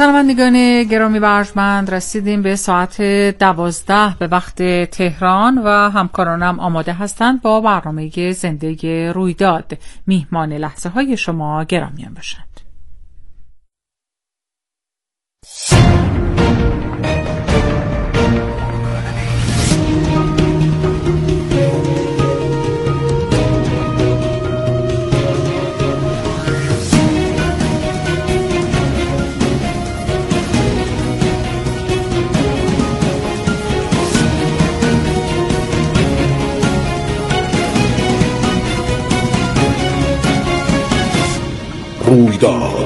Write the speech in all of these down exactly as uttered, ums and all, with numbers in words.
شنوندگان گرامی و ارجمند، رسیدیم به ساعت دوازده به وقت تهران و همکارانم آماده هستند با برنامه زنده رویداد. میهمان لحظه های شما گرامیان باشند. رویداد.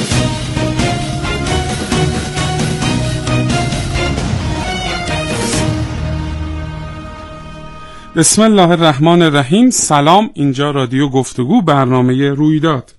بسم الله الرحمن الرحیم. سلام، اینجا رادیو گفتگو، برنامه رویداد.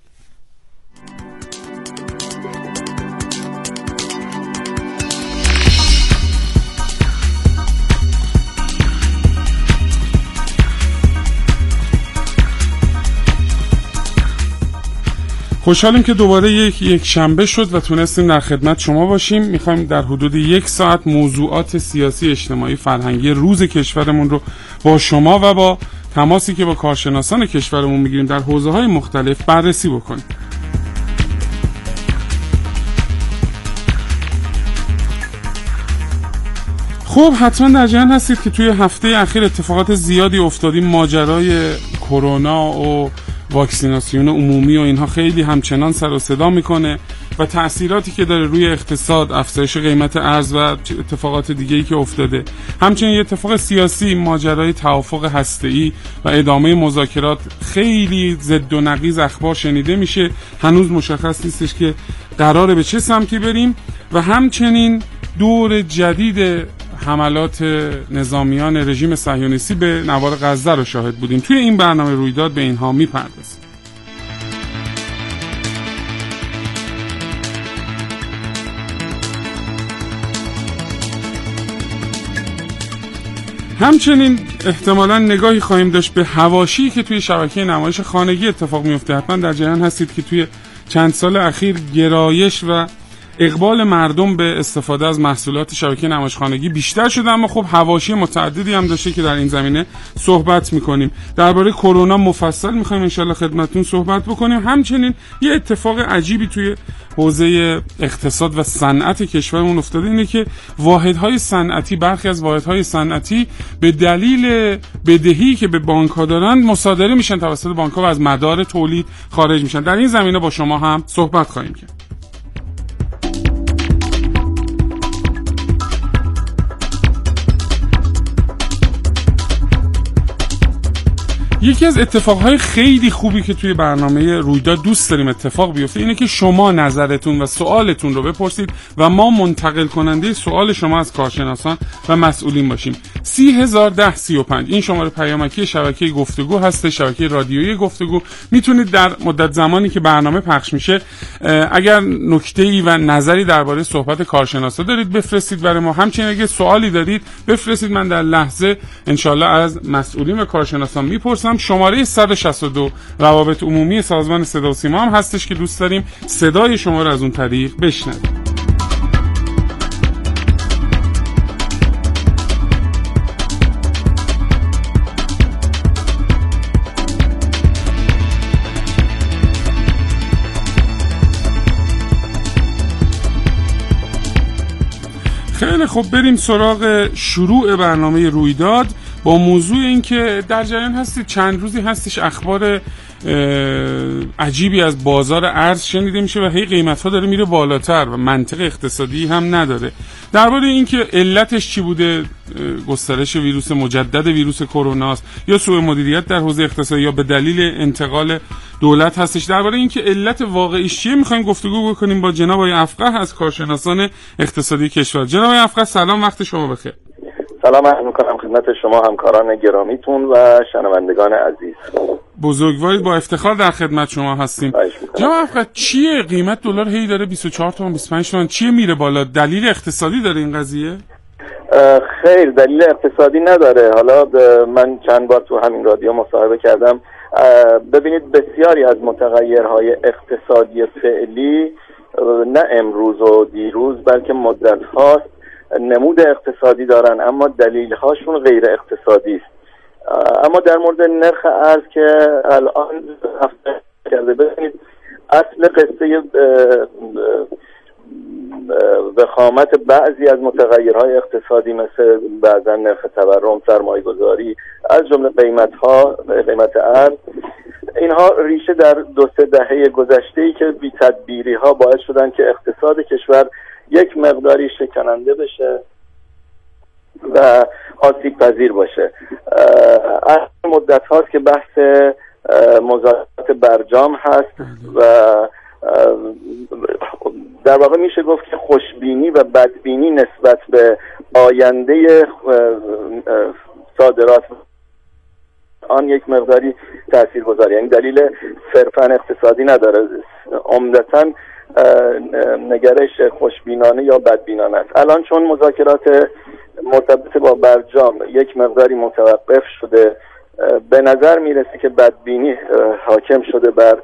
خوشحالیم که دوباره یک یک شنبه شد و تونستیم در خدمت شما باشیم. میخوایم در حدود یک ساعت موضوعات سیاسی، اجتماعی، فرهنگی روز کشورمون رو با شما و با تماسی که با کارشناسان کشورمون میگیریم در حوزه‌های مختلف بررسی بکنیم. خب حتما در جریان هستید که توی هفته اخیر اتفاقات زیادی افتادیم. ماجرای کرونا و واکسیناسیون عمومی و اینها خیلی همچنان سر و صدا میکنه و تأثیراتی که داره روی اقتصاد، افزایش قیمت ارز و اتفاقات دیگه‌ای که افتاده. همچنین یه اتفاق سیاسی، ماجرای توافق هسته‌ای و ادامه مذاکرات. خیلی ضد و نقیض اخبار شنیده میشه، هنوز مشخص نیستش که قراره به چه سمتی بریم. و همچنین دور جدید حملات نظامیان رژیم صهیونیستی به نوار غزه رو شاهد بودیم. توی این برنامه رویداد به اینها میپردازیم. همچنین احتمالاً نگاهی خواهیم داشت به حواشی که توی شبکه نمایش خانگی اتفاق میفته. حتما در جریان هستید که توی چند سال اخیر گرایش و اقبال مردم به استفاده از محصولات شبکه نمایشخانگی بیشتر شده، اما خب حواشی متعددی هم داشته که در این زمینه صحبت میکنیم. درباره کرونا مفصل میخوایم انشالله خدمتتون صحبت بکنیم. همچنین یه اتفاق عجیبی توی حوزه اقتصاد و صنعت کشورمون افتاده، اینه که واحدهای صنعتی، برخی از واحدهای صنعتی به دلیل بدهی که به بانک‌ها دارن مصادره میشن توسط بانک‌ها و از مدار تولید خارج میشن. در این زمینه با شما هم صحبت خواهیم کرد. یکی از اتفاقهای خیلی خوبی که توی برنامه رویداد دوست داریم اتفاق بیفته اینه که شما نظرتون و سوالتون رو بپرسید و ما منتقل کننده سوال شما از کارشناسان و مسئولین باشیم. سی هزار ده سی و پنج این شماره پیامکی شبکه گفتگو هست، شبکه رادیویی گفتگو. میتونید در مدت زمانی که برنامه پخش میشه اگر نکته‌ای و نظری درباره صحبت کارشناسا دارید بفرستید برای ما. همچنین اگه سوالی دارید بفرستید، من در لحظه انشالله از مسئولین و کارشناسان میپرسم. شماره صد و شصت و دو روابط عمومی سازمان صدا و سیما هم هستش که دوست داریم صدای شما رو از اون طریق بشنویم. خیلی خب، بریم سراغ شروع برنامه رویداد با موضوع این که در جریان هستید چند روزی هستش اخبار عجیبی از بازار ارز شنیده میشه و هی قیمت‌ها داره میره بالاتر و منطق اقتصادی هم نداره. درباره این که علتش چی بوده، گسترش ویروس مجدد ویروس کرونا است یا سوء مدیریت در حوزه اقتصادی یا به دلیل انتقال دولت هستش، درباره این که علت واقعیش چیه می‌خوایم گفتگو بکنیم با جناب آقای افقه از کارشناسان اقتصادی کشور. جناب آقای افقه سلام، وقت شما بخیر. سلام عرض می‌کنم خدمت شما همکاران گرامیتون و شنوندگان عزیز. بزرگوارید، با افتخار در خدمت شما هستیم. جناب افقه، چیه قیمت دلار هی داره بیست و چهار تومن بیست و پنج تومن چیه میره بالا؟ دلیل اقتصادی داره این قضیه؟ خیر، دلیل اقتصادی نداره. حالا من چند بار تو همین رادیو مصاحبه کردم. ببینید بسیاری از متغیرهای اقتصادی فعلی نه امروز و دیروز بلکه مدت هاست نمود اقتصادی دارن، اما دلیل هاشون غیر اقتصادی است. اما در مورد نرخ ارز که الان هفته کرده، ببینید اصل قصه وخامت بعضی از متغیرهای اقتصادی مثل بعضا نرخ تورم، سرمایه گذاری، از جمله قیمت ها، قیمت ارز، اینها ریشه در دو سه دهه گذشته‌ای که بی تدبیری ها باعث شدن که اقتصاد کشور یک مقداری شکننده بشه و آسیب پذیر باشه. از مدت هاست که بحث مذاکرات برجام هست و در واقع میشه گفت که خوشبینی و بدبینی نسبت به آینده صادرات آن یک مقداری تاثیرگذاره، یعنی دلیل صرفاً اقتصادی نداره، عمدتاً نگرش خوشبینانه یا بدبینانه است. الان چون مذاکرات مرتبط با برجام یک مقداری متوقف شده، به نظر میرسه که بدبینی حاکم شده بر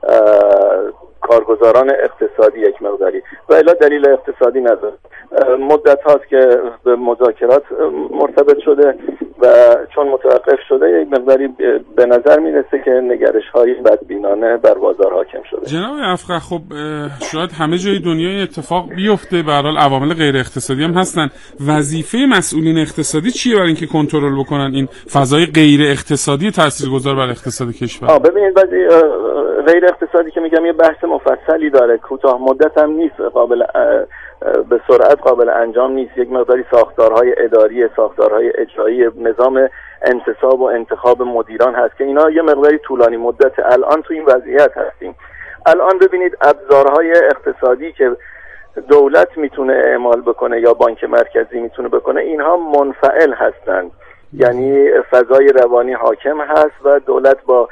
کارگزاران اقتصادی یک مقداری و الا دلیل اقتصادی نداره. مدت هاست که به مذاکرات مرتبط شده و چون متوقف شده یک مقداری به نظر میرسه که نگرش های بدبینانه بر بازار حاکم شده. جناب افخر، خب شاید همه جای دنیا اتفاق بیفته، به هر حال عوامل غیر اقتصادی هم هستن. وظیفه مسئولین اقتصادی چیه برای اینکه کنترل بکنن این فضای غیر اقتصادی تاثیرگذار بر اقتصاد کشور؟ آ ببینید غیر اقتصادی که میگم یه بحث مفصلی داره، کوتاه مدت هم نیست، قابل به سرعت قابل انجام نیست. یک مقداری ساختارهای اداری، ساختارهای اجرایی، نظام انتصاب و انتخاب مدیران هست که اینا یه مقداری طولانی مدت. الان تو این وضعیت هستیم. الان ببینید ابزارهای اقتصادی که دولت میتونه اعمال بکنه یا بانک مرکزی میتونه بکنه، اینها منفعل هستند، یعنی فضای روانی حاکم هست و دولت با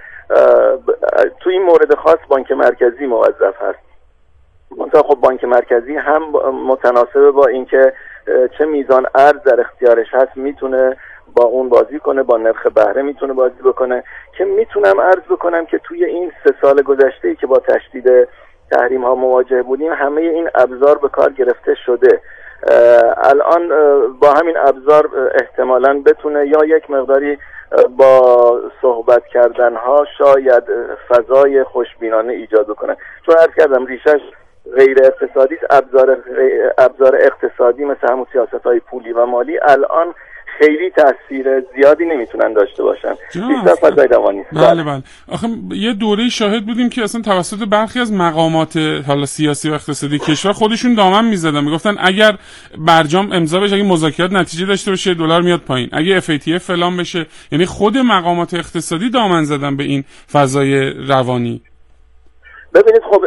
تو این مورد خاص بانک مرکزی موظف هست. منتها خب بانک مرکزی هم متناسب با اینکه چه میزان ارز در اختیارش هست میتونه با اون بازی کنه، با نرخ بهره میتونه بازی بکنه. که میتونم عرض بکنم که توی این سه سال گذشته‌ای که با تشدید تحریم ها مواجه بودیم، همه این ابزار به کار گرفته شده. الان با همین ابزار احتمالاً بتونه یا یک مقداری با صحبت کردن ها شاید فضای خوشبینانه ایجاد بکنه، چون عرض کردم ریشش غیر اقتصادی است. ابزار ابزار اقتصادی مثل همون سیاست‌های پولی و مالی الان خیلی تاثیر زیادی نمیتونن داشته باشن. بیشتر فضای روانی. بله بله. آخه یه دوره شاهد بودیم که اصلا توسط برخی از مقامات حالا سیاسی و اقتصادی کشور خودشون دامن میزدن، میگفتن اگر برجام امضا بشه، اگه مذاکرات نتیجه داشته باشه دلار میاد پایین، اگه اف ای تی اف فلان بشه، یعنی خود مقامات اقتصادی دامن زدن به این فضای روانی. ببینید خب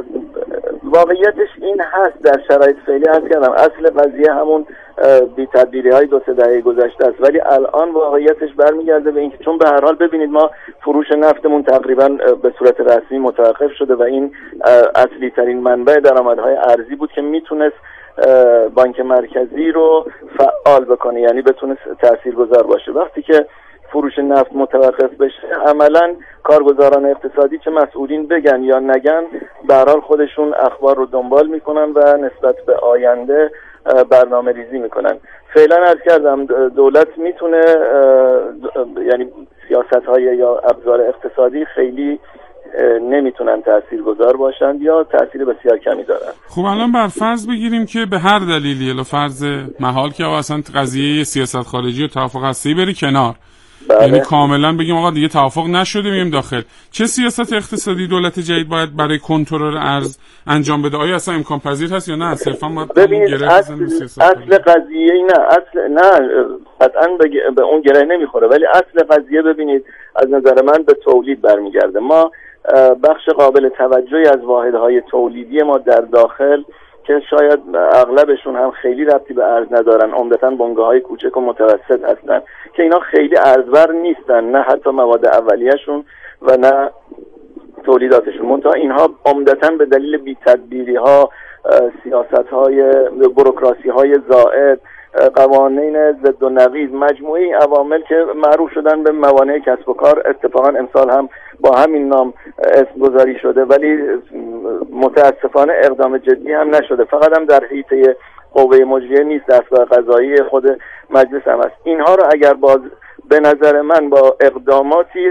واقعیتش این هست در شرایط فعلی. عرض کردم اصل قضیه همون بی تدبیری های دو سه دهه گذشته است، ولی الان واقعیتش برمیگرده به اینکه چون به هر حال ببینید ما فروش نفتمون تقریبا به صورت رسمی متوقف شده و این اصلی ترین منبع درآمدهای ارزی بود که میتونست بانک مرکزی رو فعال بکنه، یعنی بتونه تاثیرگذار باشه. وقتی که فروش نفت متوقف بشه، عملاً کارگزاران اقتصادی چه مسئولین بگن یا نگن، به هر حال خودشون اخبار رو دنبال میکنن و نسبت به آینده برنامه ریزی میکنن. فعلا عرض کردم دولت میتونه یعنی سیاست های یا ابزار اقتصادی خیلی نمیتونن تاثیرگذار باشن یا تاثیر بسیار کمی دارن. خب الان بر فرض بگیریم که به هر دلیلی، الا فرض محال که اصلا قضیه سیاست خارجی و توافق هسته‌ای بری کنار، بله. یعنی کاملا بگیم آقا دیگه توافق نشده مییم داخل، چه سیاست اقتصادی دولت جدید باید برای کنترل ارز انجام بده؟ آیا اصلا امکان پذیر هست یا نه صرفا باید ببینید اصل, اصل قضیه نه اصل نه قطعا به اون گره نمیخوره، ولی اصل قضیه ببینید از نظر من به تولید برمیگرده. ما بخش قابل توجهی از واحدهای تولیدی ما در داخل که شاید اغلبشون هم خیلی ربطی به ارز ندارن، عمدتاً بنگاه‌های کوچک و متوسط هستن که اینا خیلی ارزبر نیستن، نه حتی مواد اولیه‌شون و نه تولیداتشون. منتها اینها عمدتاً به دلیل بی‌تدبیری‌ها، سیاست‌های بوروکراسی‌های زائد قوانین ضد و نقیض، مجموعه عوامل که معروف شدن به موانع کسب و کار. اتفاقا امسال هم با همین نام اسم گذاری شده، ولی متاسفانه اقدام جدی هم نشده. فقط هم در حیطه قوه مجریه نیست، دستگاه قضایی خود مجلس هم است. اینها رو اگر باز به نظر من با اقداماتی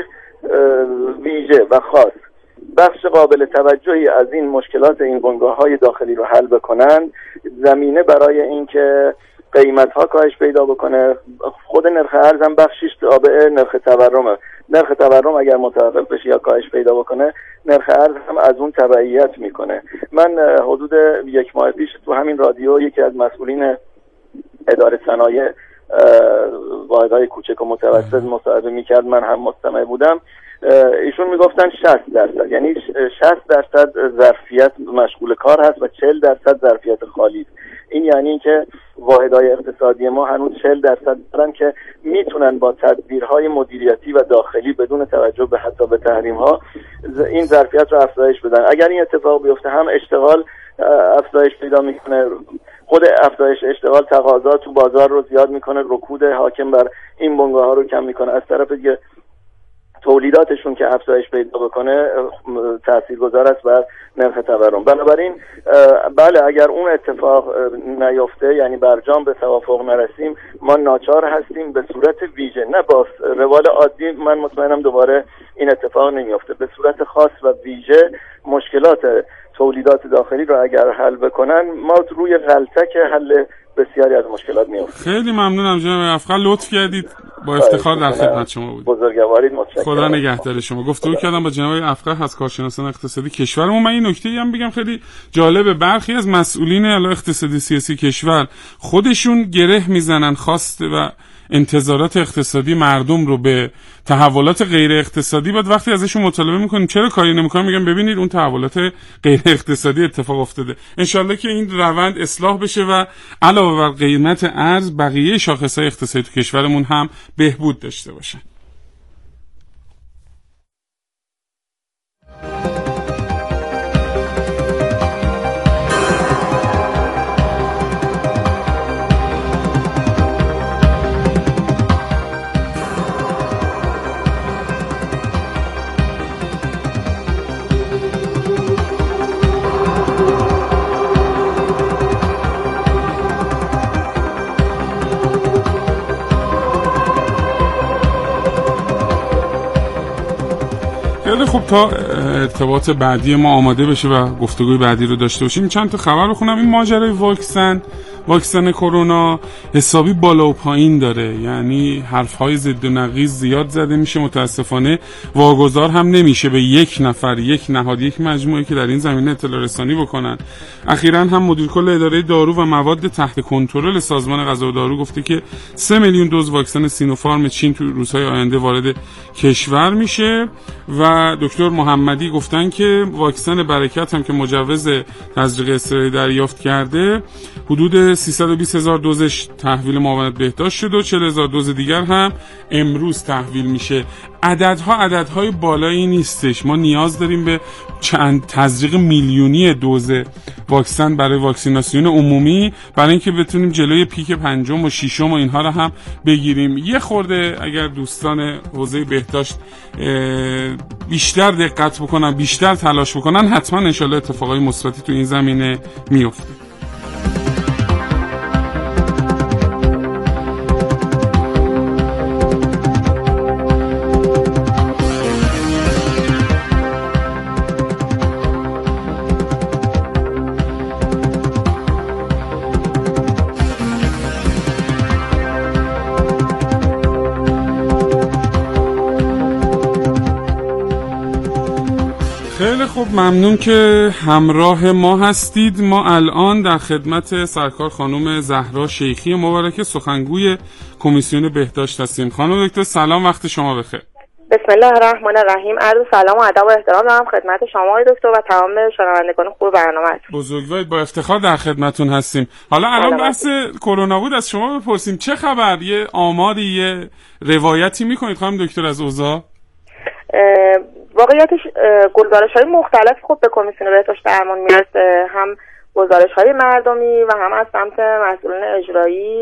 ویژه و خاص بخش قابل توجهی از این مشکلات این بنگاه‌های داخلی رو حل بکنن، زمینه برای اینکه قیمت‌ها کاهش پیدا بکنه. خود نرخ ارز هم بخشیش تابع نرخ تورمه. نرخ تورم اگر متوقف بشه یا کاهش پیدا بکنه، نرخ ارز هم از اون تبعیت میکنه. من حدود یک ماه پیش تو همین رادیو یکی از مسئولین اداره صنایع واحدهای کوچک و متوسط مصاحبه میکرد، من هم مستمع بودم. ایشون میگفتن شصت درصد، یعنی شصت درصد ظرفیت مشغول کار هست و چهل درصد ظرفیت خالی. این یعنی که واحدهای اقتصادی ما هنوز چهل درصد دارن که میتونن با تدبیرهای مدیریتی و داخلی بدون توجه به حتی به تحریم‌ها این ظرفیت رو افزایش بدن. اگر این اتفاق بیفته هم اشتغال افزایش پیدا میکنه، خود افزایش اشتغال تقاضا تو بازار رو زیاد میکنه، رکود حاکم بر این بنگاه‌ها رو کم میکنه. از طرف دیگه تولیداتشون که افزایش پیدا بکنه تاثیرگذار است بر نرخ تورم. بنابراین بله اگر اون اتفاق نیفته، یعنی برجام به توافق نرسیم، ما ناچار هستیم به صورت ویژه، نه با روال عادی، من مطمئنم دوباره این اتفاق نمیفته، به صورت خاص و ویژه مشکلات تولیدات داخلی رو اگر حل بکنن، ما روی غلطک حل بسیاری از مشکلات میافتیم. خیلی ممنونم جناب افخر، لطف کردید، با افتخار در خدمت شما بود. بزرگوارید، متشکرم. خدا نگهدار شما. گفتگو کردم با جناب افخر از کارشناسان اقتصادی کشورمون. من این نکته‌ای هم بگم خیلی جالبه، برخی از مسئولین اقتصادی سیاسی کشور خودشون گره میزنن خواست و انتظارات اقتصادی مردم رو به تحولات غیر اقتصادی. بعد وقتی ازشون مطالبه میکنیم چرا کاری نمیکنن، میگن ببینید اون تحولات غیر اقتصادی اتفاق افتاده. انشالله که این روند اصلاح بشه و علاوه بر قیمت ارز بقیه شاخصهای اقتصادی تو کشورمون هم بهبود داشته باشه. خب تا ارتباط بعدی ما آماده بشه و گفتگوی بعدی رو داشته باشیم، چند تا خبر بخونم. این ماجرای واکسن واکسن کرونا حسابی بالا و پایین داره، یعنی حرفهای ضد و نقیض زیاد زده میشه، متاسفانه واگذار هم نمیشه به یک نفر، یک نهاد، یک مجموعه که در این زمینه اطلاع رسانی بکنن. اخیراً هم مدیر کل اداره دارو و مواد تحت کنترل سازمان غذا و دارو گفته که سه میلیون دوز واکسن سینوفارم چین تو روزهای آینده وارد کشور میشه و دکتر محمدی گفتن که واکسن برکت هم که مجوز تزریق استراری دریافت کرده حدود سیصد و بیست هزار دوزش تحویل معاونت بهداشت شد و چهل هزار دوز دیگر هم امروز تحویل میشه. عددها عددهای بالایی نیستش، ما نیاز داریم به چند تزریق میلیونی دوز واکسن برای واکسیناسیون عمومی برای اینکه بتونیم جلوی پیک پنجم و ششم و اینها رو هم بگیریم. یه خورده اگر دوستان حوزه بهداشت بیشتر دقت بکنن، بیشتر تلاش بکنن، حتما انشالله اتفاقای مثبتی تو این زمینه میفته. خب ممنون که همراه ما هستید. ما الان در خدمت سرکار خانم زهرا شیخی مبارک، سخنگوی کمیسیون بهداشت هستیم. خانم دکتر سلام، وقت شما بخیر. بسم الله الرحمن الرحیم. عرض سلام و ادب و احترام دارم خدمت شما آقای دکتر و تمام شنوندگان خوب برنامه. بزرگوارید، با افتخار در خدمتتون هستیم. حالا الان بحث کرونا بود، از شما بپرسیم چه خبر؟ یه آماری، یه روایتی میکنید خانم دکتر از اوضاع؟ واقعیتش گزارش‌های مختلف خب به کمیسیون بهداشت درمان میرسه، هم گزارش‌های مردمی و هم از سمت مسئولین اجرایی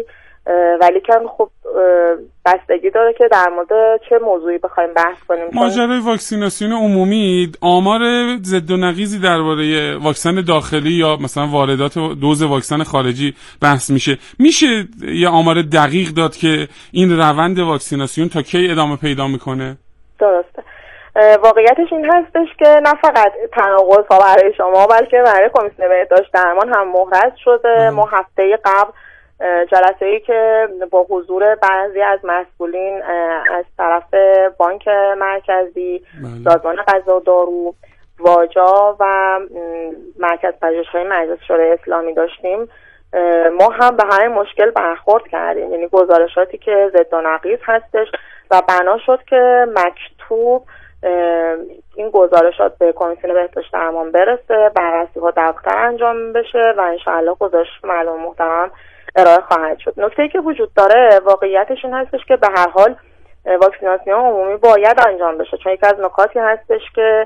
ولی که خب بستگی داره که در مورد چه موضوعی بخوایم بحث کنیم. ماجرای واکسیناسیون عمومی، آمار ضد و نقیضی درباره واکسن داخلی یا مثلا واردات دوز واکسن خارجی بحث میشه. میشه یه آمار دقیق داد که این روند واکسیناسیون تا کی ادامه پیدا میکنه؟ درسته. واقعیتش این هستش که نه فقط تناقض ها برای شما بلکه برای کمیسیون بهداشت درمان هم محرز شده. ما هفته قبل جلسه‌ای که با حضور بعضی از مسئولین از طرف بانک مرکزی، سازمان غذا و دارو، واجا و مرکز پژوهش‌های مجلس شورای اسلامی داشتیم، ما هم به همین مشکل برخورد کردیم. یعنی گزارشاتی که ضد و نقیض هستش و بنا شد که مکتوب این گزارشات به کمیسیون بهداشت درمان برسه، بررسی‌ها دقیق‌تر انجام بشه و انشاءالله گزارش معلوم محترم ارائه خواهد شد. نکته‌ای که وجود داره واقعیتش این هستش که به هر حال واکسیناسیون عمومی باید انجام بشه، چون یکی از نکاتی هستش که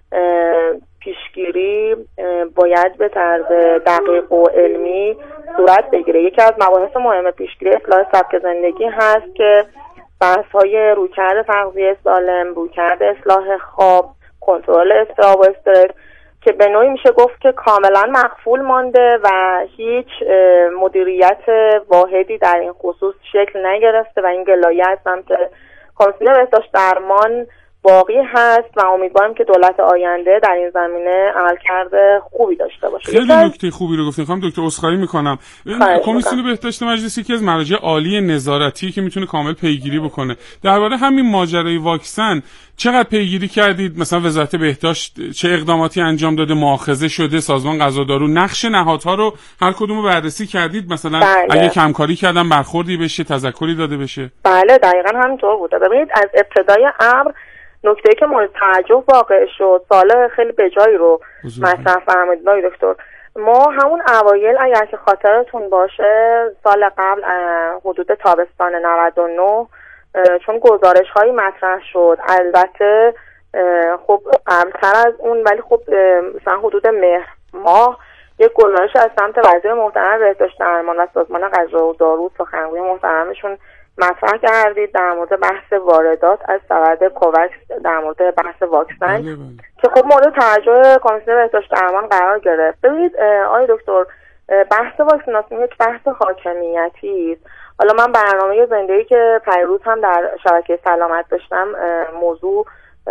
پیشگیری باید به طرز دقیق و علمی صورت بگیره. یکی از مباحث مهم پیشگیری اصلاح سبک زندگی هست که بحث‌های رویکرد تغذیه سالم، رویکرد اصلاح خواب، کنترل اضطراب و استرس که به نوعی میشه گفت که کاملا مخفول مانده و هیچ مدیریت واحدی در این خصوص شکل نگرفته و این گلایه از سمت کمیسیون بهداشت درمان باقی هست و امیدوارم که دولت آینده در این زمینه عملکرد خوبی داشته باشه. خیلی نکته خوبی رو گفتین خانم دکتر، عذرخواهی میکنم. کمیسیون بهداشت مجلسی که از مراجع عالی نظارتی که میتونه کامل پیگیری بکنه درباره همین ماجرای واکسن چقدر پیگیری کردید؟ مثلا وزارت بهداشت چه اقداماتی انجام داده؟ مؤاخذه شده؟ سازمان غذا و دارو نقش نهادها رو هر کدوم رو بررسی کردید؟ مثلا بله. اگه کمکاری کردن برخوردی بشه، تذکری داده بشه؟ بله دقیقاً همینطور بوده. ببینید از ابتدای امر نکته‌ای که مورد توجه واقع شد، سال خیلی بجایی رو مطرح فرمودید آقای دکتر. ما همون اوایل اگر که خاطرتون باشه سال قبل حدود تابستان نود و نه چون گزارش هایی مطرح شد، البته خب قبلتر از اون ولی خب مثلا حدود مهر ماه یک گزارش از سمت وزیر محترم بهداشت درمان و سازمان غذا و دارو سخنگوی محترمشون مطرح کردید در مورد بحث واردات از سبد کووکس در مورد بحث واکسن که خب مورد توجه کمیسیون بهداشت درمان قرار گرفت. ببینید آقای دکتر، بحث واکسیناسیون یک بحث حاکمیتی است. حالا من برنامه زندگی که پیروز هم در شبکه سلامت داشتم موضوع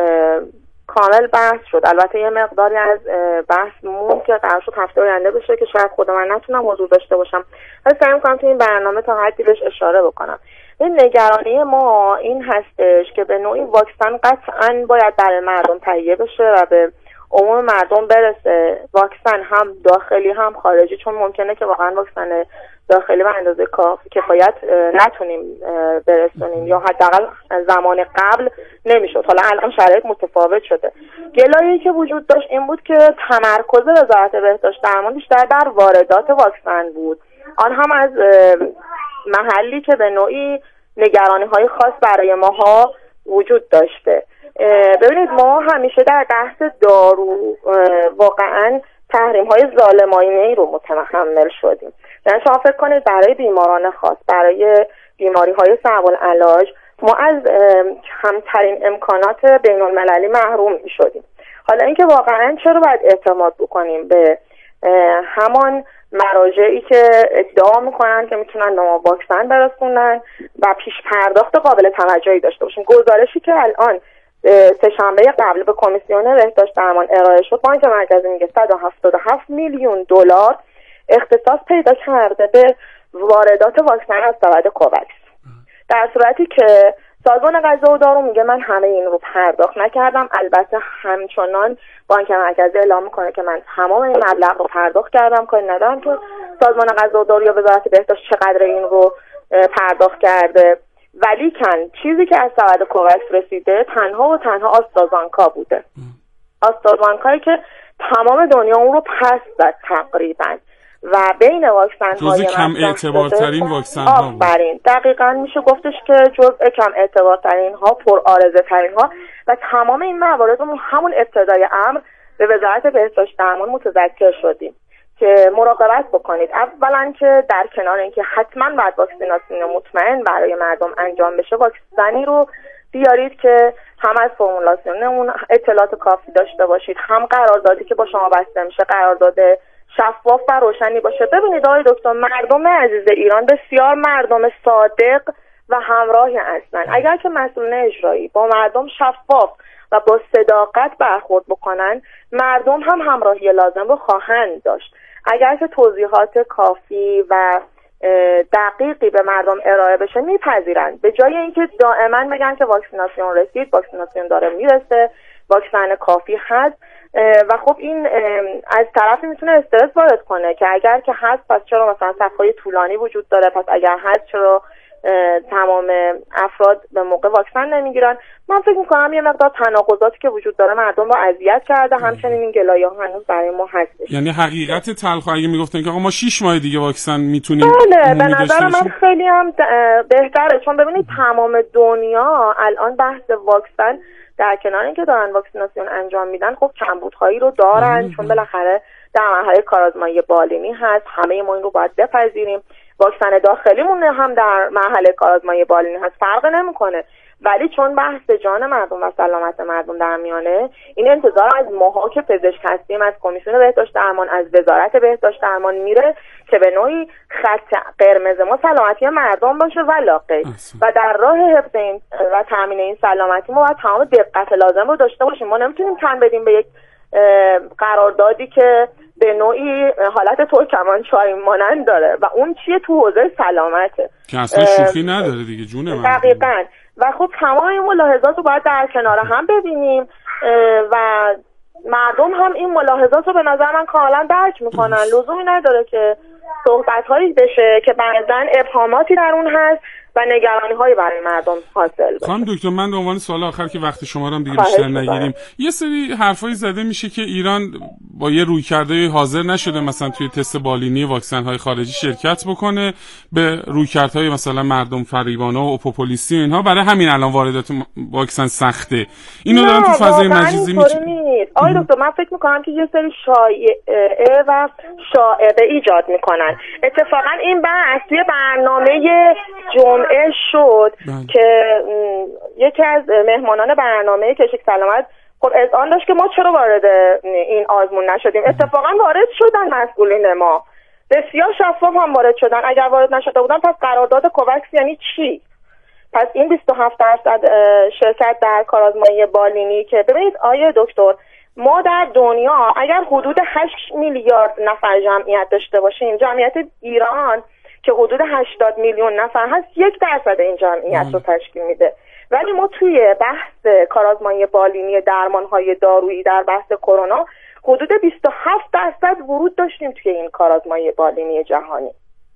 کامل بحث شد. البته یه مقداری از بحث مون که قرار شد هفته آینده بشه که شاید خود من نتونم حضور داشته باشم، ولی سعی می‌کنم تو این برنامه تا حدی بهش اشاره بکنم. این نگرانی ما این هستش که به نوعی واکسن قطعاً باید برای مردم تهیه بشه و به عموم مردم برسه، واکسن هم داخلی هم خارجی، چون ممکنه که واقعا واکسن داخلی به اندازه کافی کفایت نتونیم برسونیم یا حداقل زمان قبل نمیشد. حالا الان شرایط متفاوت شده. گلایه‌ای که وجود داشت این بود که تمرکز وزارت بهداشت درمان بیشتر در واردات واکسن بود، آن هم از محلی که به نوعی نگرانی‌های خاص برای ماها وجود داشته. ببینید ما همیشه در بحث دارو واقعا تحریم‌های ظالمانه‌ای رو متحمل شدیم. یعنی شما فکر کنید برای بیماران خاص، برای بیماری‌های صعب العلاج ما از کمترین امکانات بین‌المللی محروم می‌شدیم. حالا اینکه واقعا چرا باید اعتماد بکنیم به همان مراجعی که ادعا میکنن که میتونن به ما واکسن برسونن و پیش پرداخت قابل توجهی داشته باشیم؟ گزارشی که الان سه شنبه قبل به کمیسیون بهداشت درمان ارائه شد، بانک مرکزی میگه صد و هفتاد و هفت میلیون دلار اختصاص پیدا کرده به واردات واکسن از سبد کووکس، در صورتی که سازمان غذا و دارو میگه من همه این رو پرداخت نکردم. البته همچنان بانک مرکزی اعلام میکنه که من تمام این مبلغ رو پرداخت کردم، کاری ندارم که سازمان غذا و دارو یا وزارت بهداشت چقدر این رو پرداخت کرده، ولی کن چیزی که از سبد کووکس رسیده تنها و تنها آسترازانکا بوده. آسترازانکایی که تمام دنیا اون رو پس زد تقریبا و بین واکسن های کم اعتبارترین واکسن ها بود. آفرین، دقیقاً میشه گفتش که جزء کم اعتبارترین ها، پر آرزه ترین ها و تمام این موارد رو همون ابتدای امر به وزارت بهداشت درمان متذکر شدیم که مراقبت بکنید. اولا که در کنار اینکه حتما باید واکسیناسیون مطمئن برای مردم انجام بشه، واکسنی رو بیارید که هم از فرمولاسیون اون اطلاعات کافی داشته باشید، هم قراردادی که با شما بسته میشه قرارداد شفاف و روشنی باشه. ببینید آقای دکتر، مردم عزیز ایران بسیار مردم صادق و همراهی هستند. اگر که مسئولین اجرایی با مردم شفاف و با صداقت برخورد بکنن، مردم هم همراهی لازم رو خواهند داشت. اگر که توضیحات کافی و دقیقی به مردم ارائه بشه میپذیرند، به جای اینکه دائما بگن که واکسیناسیون رسید، واکسیناسیون داره میرسه، واکسن کافی هست. و خب این از طرفی میتونه استرس وارد کنه که اگر که هست پس چرا مثلا صفهای طولانی وجود داره، پس اگر هست چرا تمام افراد به موقع واکسن نمیگیرن. من فکر میکنم یه مقدار تناقضاتی که وجود داره مردم رو اذیت کرده، همچنین این گلایه ها هنوز برای ما هستش. یعنی حقیقت تلخ اگه میگفتن که آقا ما شش ماه دیگه واکسن میتونیم، بله به نظر من خیلی هم بهتره، چون ببینید تمام دنیا الان بحث واکسن در کنار اینکه دارن واکسیناسیون انجام میدن، خب کمبودهایی رو دارن، چون بالاخره در مرحله کارآزمایی بالینی هست، همه ما این رو باید بپذیریم. واکسن داخلیمون هم در مرحله کارآزمایی بالینی هست، فرق نمیکنه. ولی چون بحث جان مردم و سلامت مردم در میانه، این انتظار از ماها که پزشک هستیم، از کمیسیون بهداشت درمان، از وزارت بهداشت درمان میره که به نوعی خط قرمز ما سلامتی مردم باشه و لاغر، و در راه حفظ این و تامین این سلامتی ما باید تمام دقت لازم رو داشته باشیم. ما نمیتونیم تن بدیم به یک قراردادی که به نوعی حالت ترکمانچای مانند داره و اون چیه تو حوزه سلامته که اصلا شوخی نداره دیگه، جون من. دقیقاً. و خب تمام این ملاحظات رو باید در کنار هم ببینیم و مردم هم این ملاحظات رو به نظر من کاملا درک میکنن. لزومی نداره که صحبت هایی بشه که بعضن ابهاماتی در اون هست و نگرانی هایی برای مردم حاصل بشه. خانم دکتر، من به عنوان سوال آخر که وقت شما رو هم دیگه بیشتر نگیریم، یه سری حرفایی زده میشه که ایران با یه رویکردهای حاضر نشده مثلا توی تست بالینی واکسن های خارجی شرکت بکنه، به رویکردهای مثلا مردم فریبانه و پوپولیستی و اینها، برای همین الان واردات واکسن سخته. اینو دارن تو فضای مجازی میچینن. آقای دکتر، من فکر میکنم که یه سری شایعه و شائعه ایجاد میکنن. اتفاقا این بحث توی برنامه جمعه شد بله. که یکی از مهمانان برنامه کشیک سلامت خب اذعان داشت که ما چرا وارد این آزمون نشدیم. اتفاقا وارد شدن مسئولین ما، بسیار شفاف هم وارد شدن. اگر وارد نشده بودن پس قرارداد کووکس یعنی چی؟ پس این بیست و هفت درصد شرکت در کارآزمایی بالینی که ببینید آیه دکتر، ما در دنیا اگر حدود هشت میلیارد نفر جمعیت داشته باشیم، جمعیت ایران که حدود هشتاد میلیون نفر هست یک درصد این جمعیت رو تشکیل میده. ولی ما توی بحث کارآزمایی بالینی درمانهای دارویی در بحث کرونا حدود بیست و هفت درصد ورود داشتیم توی این کارآزمایی بالینی جهانی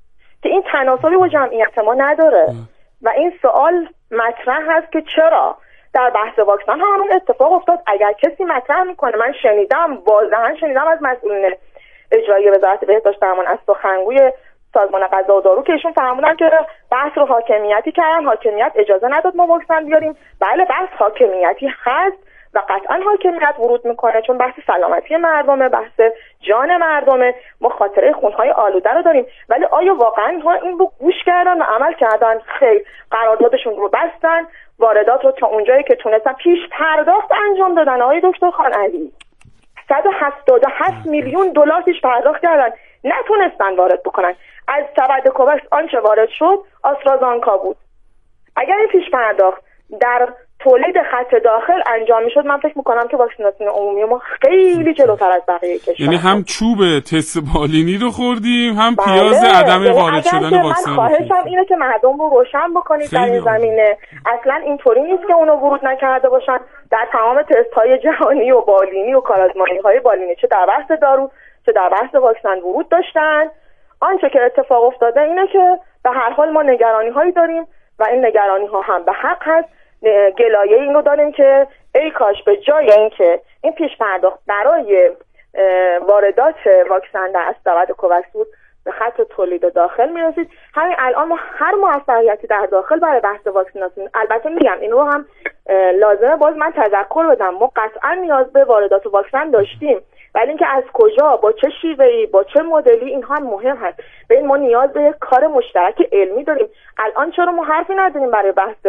که این تناسبی با جمعیت ما نداره و این سوال مطرح هست که چرا در بحث واکسن هم همون اتفاق افتاد. اگر کسی مطرح میکنه، من شنیدم واضحا شنیدم از مسئولین اجرایی وزارت بهداشت درمان، از سخنگوی سازمان غذا و دارو که ایشون فرمودن که بحث رو حاکمیتی کردن، حاکمیت اجازه نداد ما واکسن بیاریم. بله بحث حاکمیتی هست و قطعا حاکمیت ورود میکنه، چون بحث سلامتی مردمه، بحث جان مردمه، ما خاطره خونهای آلوده رو داریم. ولی آیا واقعا ها این رو گوش کردن و عمل کردن؟ خیر، قراردادشون رو بستن، واردات رو تا اونجایی که تونستن پیش پرداخت انجام دادن. آقای دکتر خان علی صد و هفتاد و هفت میلیون دلار پیش پرداخت کردن، نتونستن وارد بکنن. از سبد کووکس آنچه وارد شد آسترازانکا بود. اگر این پیش پرداخت در تولید خط داخل انجام میشد، من فکر میکنم که واکسیناسیون عمومی ما خیلی جلوتر از بقیه کشور. یعنی هم چوب تست بالینی رو خوردیم، هم بله. پیاز عدم وارد شدن واکسن. من خواهشم اینه که مردم رو روشن بکنید در این زمینه. اصلا اینطوری نیست که اونو ورود نکرده باشن در تمام تست های جهانی و بالینی و کارآزمایی های بالینی، چه در بحث دارو چه در بحث واکسن ورود داشتن. آنچه که اتفاق افتاده اینه که به هر حال ما نگرانی هایی داریم و این نگرانی ها هم به حق هست. گلایه اینو داریم که ای کاش به جای اینکه این پیش پرداخت برای واردات واکسن در استواد کووکس بود به خط تولید داخل میرسید. همین الان ما هر موفقیتی در داخل برای بحث واکسیناسیون، البته میگم این رو هم لازمه باز من تذکر بدم، ما قطعا نیاز به واردات واکسن داشتیم، ولی اینکه از کجا، با چه شیوهی، با چه مدلی، این هم مهم هست. ببین ما نیاز به کار مشترک علمی داریم. الان چرا ما حرفی نداریم برای بحث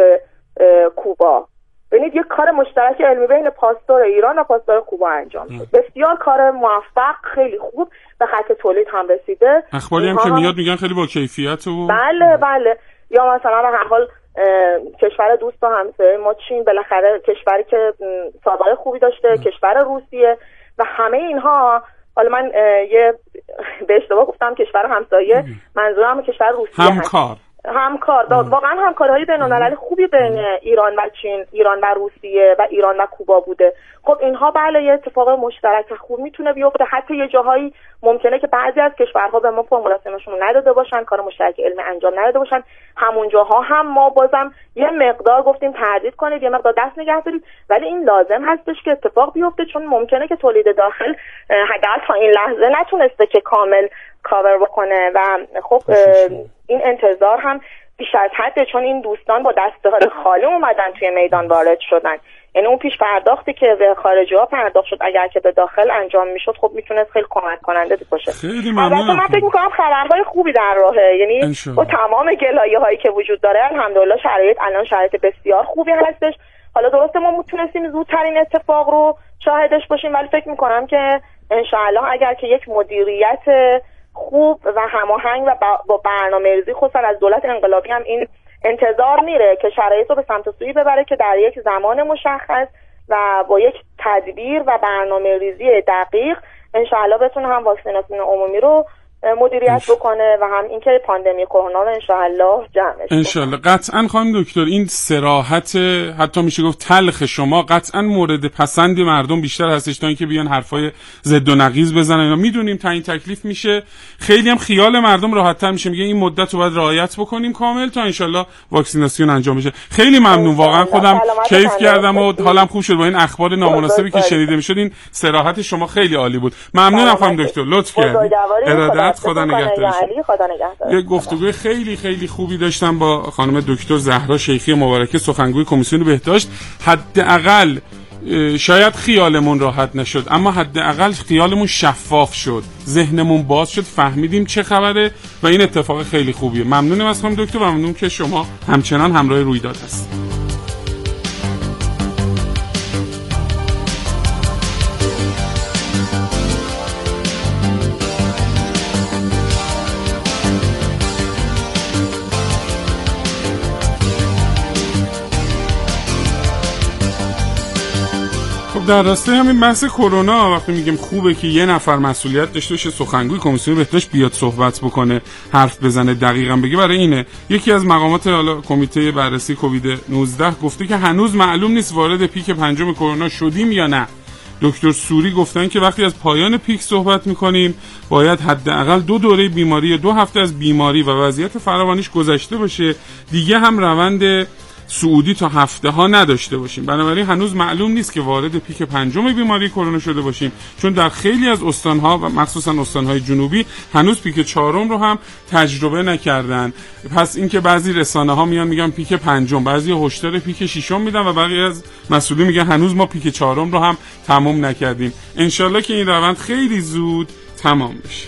کوبا؟ ببینید یک کار مشترک علمی بین پاسدار ایران و پاسدار کوبا انجام شد. بسیار کار موفق، خیلی خوب، به خط تولید هم رسیده. اخباری هم که میاد میگن خیلی با کیفیت و بله بله. یا مثلا به هر حال کشور دوست و همسایه ما چین، بالاخره کشوری که سابقه خوبی داشته، ام. کشور روسیه و همه اینها. حالا من یه به اشتباه گفتم کشور همسایه، منظورم کشور روسیه همکار هست. همکار واقعا همکاری‌های بین‌المللی خوبی بین ایران و چین، ایران و روسیه و ایران و کوبا بوده. خب اینها بله یه اتفاق مشترک خوب میتونه بیفته. حتی یه جاهایی ممکنه که بعضی از کشورها به ما فرمولاسیونشون نداده باشن، کار مشترک علمی انجام نداده باشن، همون جاها هم ما بازم یه مقدار گفتیم تردید کنید، یه مقدار دست نگه دارید، ولی این لازم هستش که اتفاق بیفته، چون ممکنه که تولید داخل حداقل تا این لحظه نتونسته که کامل کاور بکنه و خب این انتظار هم بیش از حده، چون این دوستان با دسته‌های خالی اومدن توی میدان وارد شدن. یعنی اون پیش پرداختی که به خارجی ها پرداخت شد اگر که به داخل انجام میشد خب میتونست خیلی کمک کننده باشه. خیلی ممنونم. من فکر میکنم خبرهای خوبی در راهه، یعنی با تمام گلایه هایی که وجود داره الحمدلله شرایط الان شرایط بسیار خوبی هستش. حالا درسته ما میتونستیم زودترین اتفاق رو شاهدش باشیم، ولی فکر میکنم که انشاءالله اگر که یک مدیریت خوب و هماهنگ و با برنامه‌ریزی خصوصا از دولت انقلابی هم این انتظار میره که شرایط رو به سمت سویی ببره که در یک زمان مشخص و با یک تدبیر و برنامه‌ریزی دقیق انشاءالله بتونه هم واکسیناسیون عمومی رو مدیریت بکنه و هم اینکه پاندمی کرونا رو انشاءالله جمعش انشاءالله. قطعاً خانم دکتر این صراحت حتی میشه گفت تلخ شما قطعاً مورد پسند مردم بیشتر هستش تا اینکه بیان حرفای ضد و نقیض بزنن. اینا میدونیم تعیین تکلیف میشه، خیلی هم خیال مردم راحت‌تر میشه، میگه این مدت رو باید رعایت بکنیم کامل تا انشاءالله واکسیناسیون انجام بشه. خیلی ممنون، واقعا خودم کیف کردم و حالم خوب شد با این اخبار نامناسبی که شنیده میشد. این صراحت شما خیلی عالی بود. ممنونم خانم دکتر، لطف کردید. خدا نگهدارش. یک گفتگوی خیلی خیلی خوبی داشتم با خانم دکتر زهرا شیخی مبارکه، سخنگوی کمیسیون بهداشت. حداقل شاید خیالمون راحت نشد، اما حداقل خیالمون شفاف شد، ذهنمون باز شد، فهمیدیم چه خبره و این اتفاق خیلی خوبیه. ممنونم از خانم دکتر و ممنون که شما همچنان همراه رویداد هستید. در راسته همین بحث کرونا وقتی میگیم خوبه که یه نفر مسئولیت داشته باشه، سخنگوی کمیسیون بهداشت بیاد صحبت بکنه، حرف بزنه، دقیقاً بگه، برای اینه یکی از مقامات حالا کمیته بررسی کووید نوزده گفته که هنوز معلوم نیست وارد پیک پنجم کرونا شدیم یا نه. دکتر سوری گفتن که وقتی از پایان پیک صحبت میکنیم باید حداقل دو دوره بیماری، دو هفته از بیماری و وضعیت فراوانیش گذشته باشه، دیگه هم روند سعودی تا هفته ها نداشته باشیم. بنابراین هنوز معلوم نیست که وارد پیک پنجم بیماری کرونا شده باشیم، چون در خیلی از استانها و مخصوصا استانهای جنوبی هنوز پیک چهارم رو هم تجربه نکردن. پس اینکه بعضی رسانه ها میان میگن پیک پنجم، بعضی هشدار پیک ششم میدن و بقیه از مسئولین میگن هنوز ما پیک چهارم رو هم تمام نکردیم. انشالله که این روند خیلی زود تمام بشه.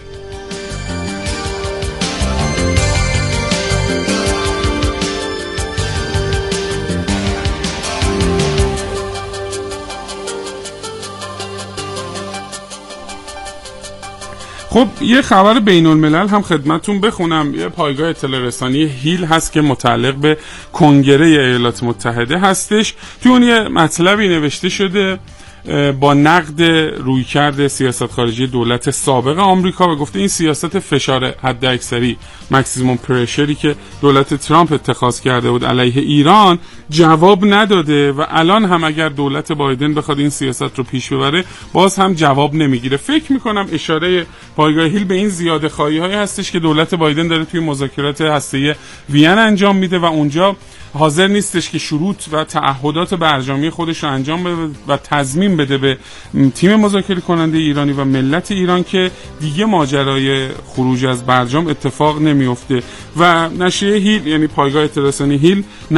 خب یه خبر بین الملل هم خدمتون بخونم. یه پایگاه اطلاع رسانی هیل هست که متعلق به کنگره ایالات متحده هستش. تو اون یه مطلبی نوشته شده با نقد رویکرد سیاست خارجی دولت سابق آمریکا و گفته این سیاست فشار حداکثری ماکسیموم پرشری که دولت ترامپ اتخاذ کرده بود علیه ایران جواب نداده و الان هم اگر دولت بایدن بخواد این سیاست رو پیش ببره باز هم جواب نمیگیره. فکر میکنم اشاره پایگاه هیل به این زیاده خواهی هایی هستش که دولت بایدن داره توی مذاکرات هسته‌ای وین انجام میده و اونجا حاضر نیستش که شروط و تعهدات برجامی خودش رو انجام بده و تضمین بده به تیم مذاکره کننده ایرانی و ملت ایران که دیگه ماجرای خروج از برجام اتفاق نمیفته. و نشریه هیل یعنی پایگاه اطلاع رسانی هیل